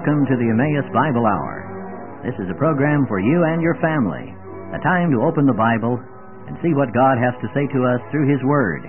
welcome to the Emmaus Bible Hour. This is a program for you and your family, a time to open the Bible and see what God has to say to us through His Word.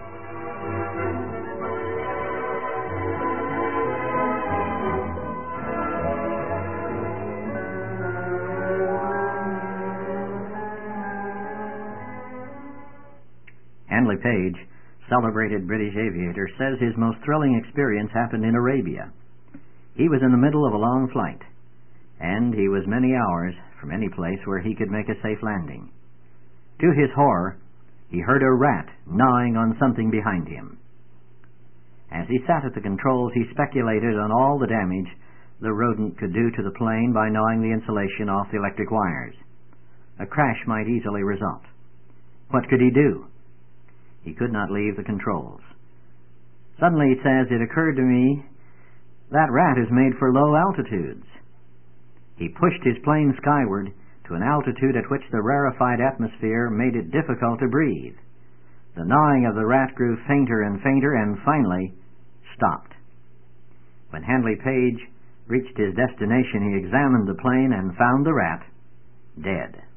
Handley Page, celebrated British aviator, says his most thrilling experience happened in Arabia. He was in the middle of a long flight, and he was many hours from any place where he could make a safe landing. To his horror, he heard a rat gnawing on something behind him. As he sat at the controls, he speculated on all the damage the rodent could do to the plane by gnawing the insulation off the electric wires. A crash might easily result. What could he do? He could not leave the controls. Suddenly, he says, it occurred to me, that rat is made for low altitudes. He pushed his plane skyward to an altitude at which the rarefied atmosphere made it difficult to breathe. The gnawing of the rat grew fainter and fainter and finally stopped. When Handley Page reached his destination, he examined the plane and found the rat dead.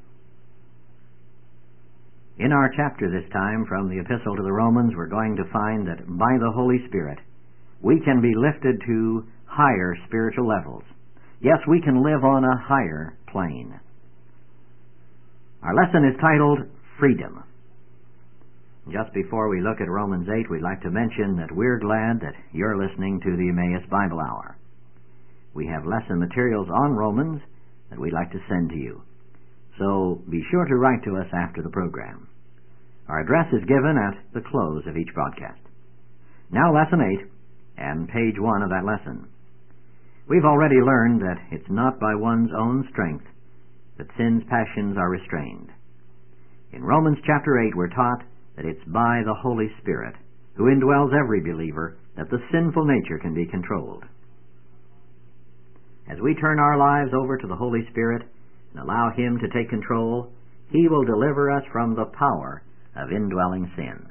In our chapter this time, from the Epistle to the Romans, we're going to find that by the Holy Spirit, we can be lifted to higher spiritual levels. Yes, we can live on a higher plane. Our lesson is titled Freedom. Just before we look at Romans 8, we'd like to mention that we're glad that you're listening to the Emmaus Bible Hour. We have lesson materials on Romans that we'd like to send to you. So be sure to write to us after the program. Our address is given at the close of each broadcast. Now Lesson 8 and page 1 of that lesson. We've already learned that it's not by one's own strength that sin's passions are restrained. In Romans chapter 8 we're taught that it's by the Holy Spirit, who indwells every believer, that the sinful nature can be controlled. As we turn our lives over to the Holy Spirit and allow Him to take control, He will deliver us from the power of indwelling sin.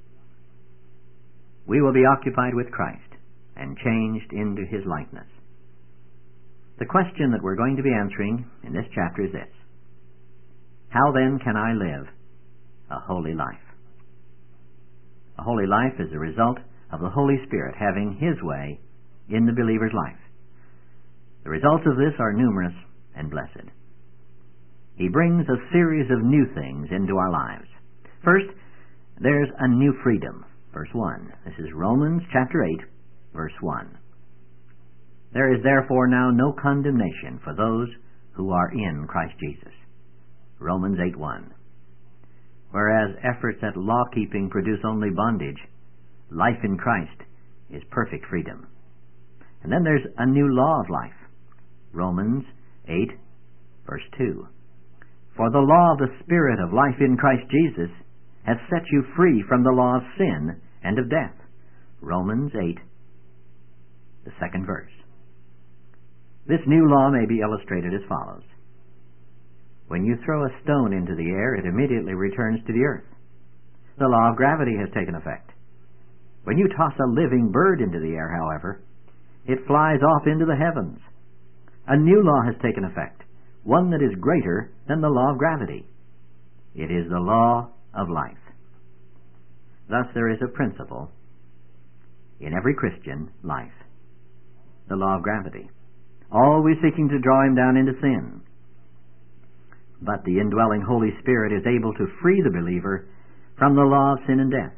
We will be occupied with Christ and changed into His likeness. The question that we're going to be answering in this chapter is this: how then can I live a holy life? A holy life is the result of the Holy Spirit having His way in the believer's life. The results of this are numerous and blessed. He brings a series of new things into our lives. First, there's a new freedom. Verse 1. This is Romans chapter 8, verse 1. There is therefore now no condemnation for those who are in Christ Jesus. Romans 8:1. Whereas efforts at law-keeping produce only bondage, life in Christ is perfect freedom. And then there's a new law of life. Romans 8, verse 2. For the law of the Spirit of life in Christ Jesus has set you free from the law of sin and of death. Romans 8, the second verse. This new law may be illustrated as follows. When you throw a stone into the air, it immediately returns to the earth. The law of gravity has taken effect. When you toss a living bird into the air, however, it flies off into the heavens. A new law has taken effect, one that is greater than the law of gravity. It is the law of life. Thus there is a principle in every Christian life: the law of gravity, always seeking to draw him down into sin. But the indwelling Holy Spirit is able to free the believer from the law of sin and death.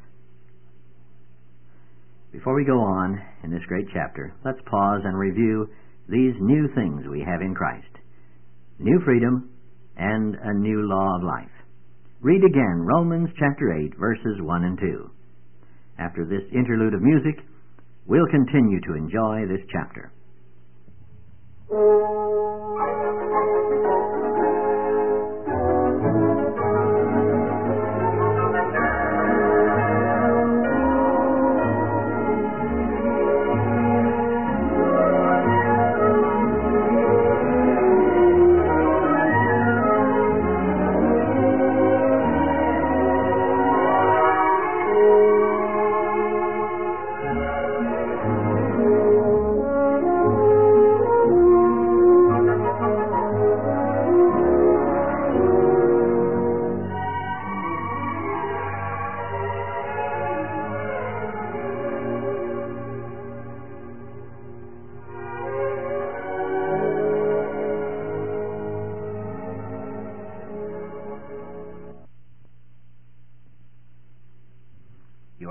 Before we go on in this great chapter, let's pause and review these new things we have in Christ: new freedom and a new law of life. Read again Romans chapter 8, verses 1 and 2. After this interlude of music, we'll continue to enjoy this chapter.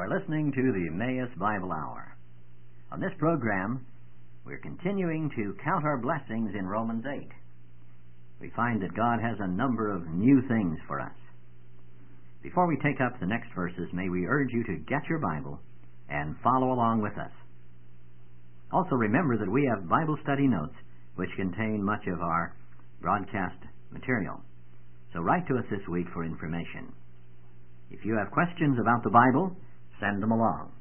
are listening to the Emmaus Bible Hour. On this program, we're continuing to count our blessings in Romans 8. We find that God has a number of new things for us. Before we take up the next verses, may we urge you to get your Bible and follow along with us. Also remember that we have Bible study notes which contain much of our broadcast material. So write to us this week for information. If you have questions about the Bible, send them along.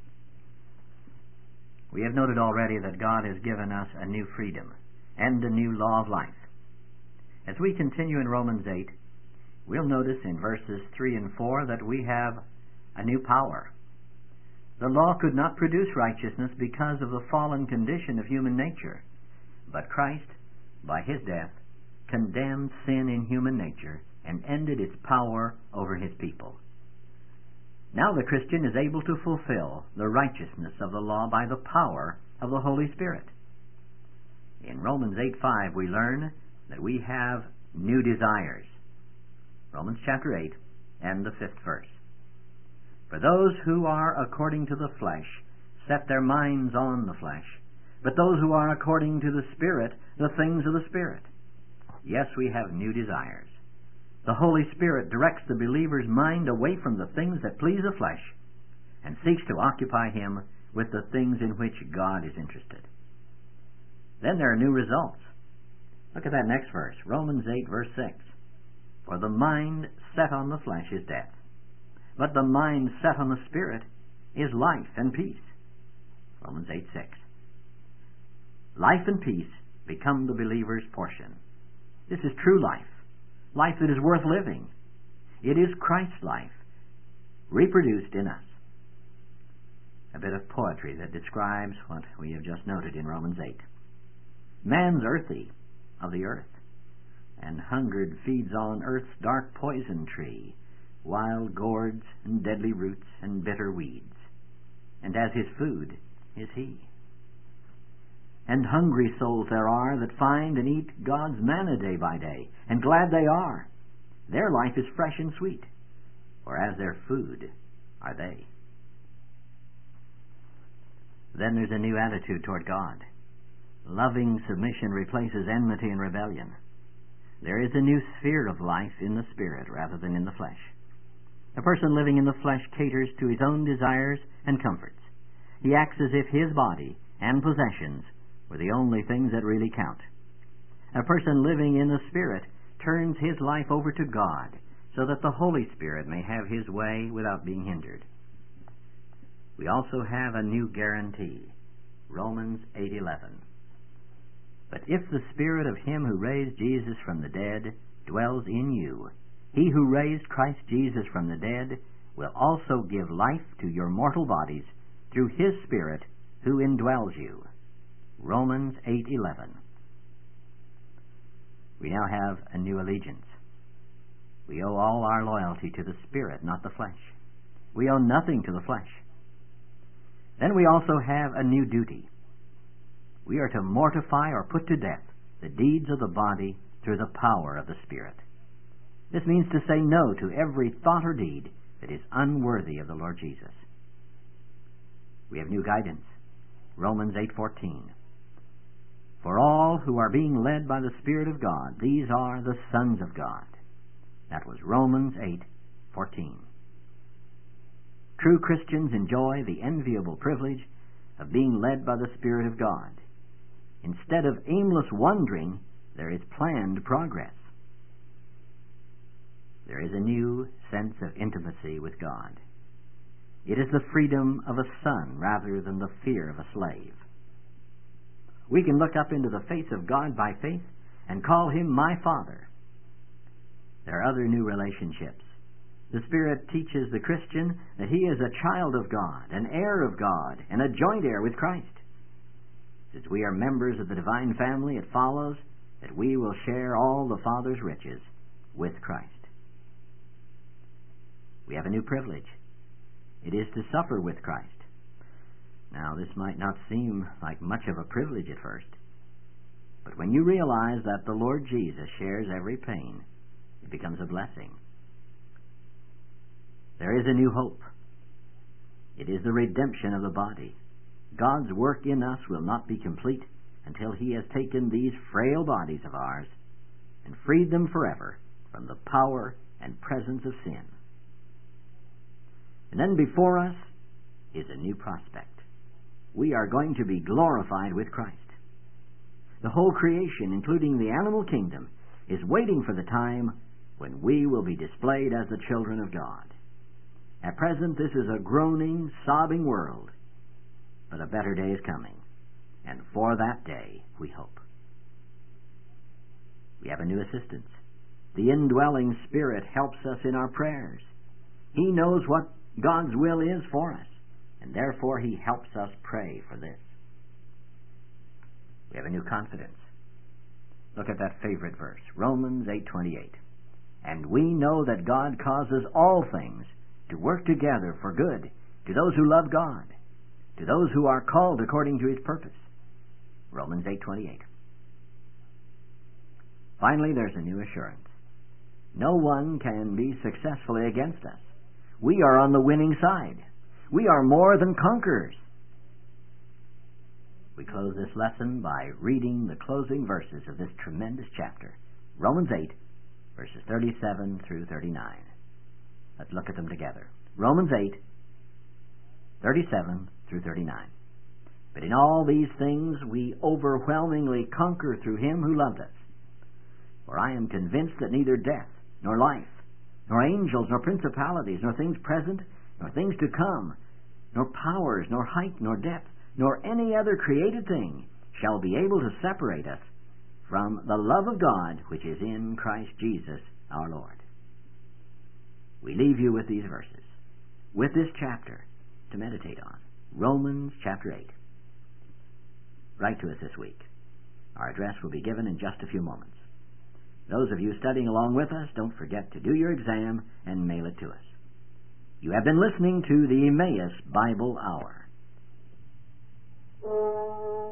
We have noted already that God has given us a new freedom and a new law of life. As we continue in Romans 8, we'll notice in verses 3 and 4 that we have a new power. The law could not produce righteousness because of the fallen condition of human nature, but Christ, by His death, condemned sin in human nature and ended its power over His people. Now the Christian is able to fulfill the righteousness of the law by the power of the Holy Spirit. In Romans 8:5 we learn that we have new desires. Romans chapter 8 and the 5th verse. For those who are according to the flesh set their minds on the flesh, but those who are according to the Spirit, the things of the Spirit. Yes, we have new desires. The Holy Spirit directs the believer's mind away from the things that please the flesh and seeks to occupy him with the things in which God is interested. Then there are new results. Look at that next verse, Romans 8, verse 6. For the mind set on the flesh is death, but the mind set on the Spirit is life and peace. Romans 8, 6. Life and peace become the believer's portion. This is true life, life that is worth living. It is Christ's life, reproduced in us. A bit of poetry that describes what we have just noted in Romans 8. Man's earthy of the earth, and hungered feeds on earth's dark poison tree, wild gourds and deadly roots and bitter weeds, and as his food is he. And hungry souls there are that find and eat God's manna day by day, and glad they are. Their life is fresh and sweet, for as their food are they. Then there's a new attitude toward God. Loving submission replaces enmity and rebellion. There is a new sphere of life in the Spirit rather than in the flesh. A person living in the flesh caters to his own desires and comforts. He acts as if his body and possessions were the only things that really count. A person living in the Spirit turns his life over to God so that the Holy Spirit may have His way without being hindered. We also have a new guarantee, Romans 8:11. But if the Spirit of Him who raised Jesus from the dead dwells in you, He who raised Christ Jesus from the dead will also give life to your mortal bodies through His Spirit who indwells you. Romans 8:11. We now have a new allegiance. We owe all our loyalty to the Spirit, not the flesh. We owe nothing to the flesh. Then we also have a new duty. We are to mortify or put to death the deeds of the body through the power of the Spirit. This means to say no to every thought or deed that is unworthy of the Lord Jesus. We have new guidance. Romans 8:14. For all who are being led by the Spirit of God, these are the sons of God. That was Romans 8:14. True Christians enjoy the enviable privilege of being led by the Spirit of God. Instead of aimless wandering, there is planned progress. There is a new sense of intimacy with God. It is the freedom of a son rather than the fear of a slave. We can look up into the face of God by faith and call Him my Father. There are other new relationships. The Spirit teaches the Christian that he is a child of God, an heir of God, and a joint heir with Christ. Since we are members of the divine family, it follows that we will share all the Father's riches with Christ. We have a new privilege. It is to suffer with Christ. Now, this might not seem like much of a privilege at first, but when you realize that the Lord Jesus shares every pain, it becomes a blessing. There is a new hope. It is the redemption of the body. God's work in us will not be complete until He has taken these frail bodies of ours and freed them forever from the power and presence of sin. And then before us is a new prospect. We are going to be glorified with Christ. The whole creation, including the animal kingdom, is waiting for the time when we will be displayed as the children of God. At present, this is a groaning, sobbing world, but a better day is coming, and for that day we hope. We have a new assistance. The indwelling Spirit helps us in our prayers. He knows what God's will is for us, and therefore He helps us pray for this. We have a new confidence. Look at that favorite verse, Romans 8:28. And we know that God causes all things to work together for good to those who love God, to those who are called according to His purpose. Romans 8:28. Finally, there's a new assurance. No one can be successfully against us. We are on the winning side. We are more than conquerors. We close this lesson by reading the closing verses of this tremendous chapter, Romans 8, verses 37 through 39. Let's look at them together. Romans 8, 37 through 39. But in all these things we overwhelmingly conquer through Him who loved us. For I am convinced that neither death, nor life, nor angels, nor principalities, nor things present, nor things to come, nor powers, nor height, nor depth, nor any other created thing shall be able to separate us from the love of God which is in Christ Jesus our Lord. We leave you with these verses, with this chapter to meditate on. Romans chapter 8. Write to us this week. Our address will be given in just a few moments. Those of you studying along with us, don't forget to do your exam and mail it to us. You have been listening to the Emmaus Bible Hour.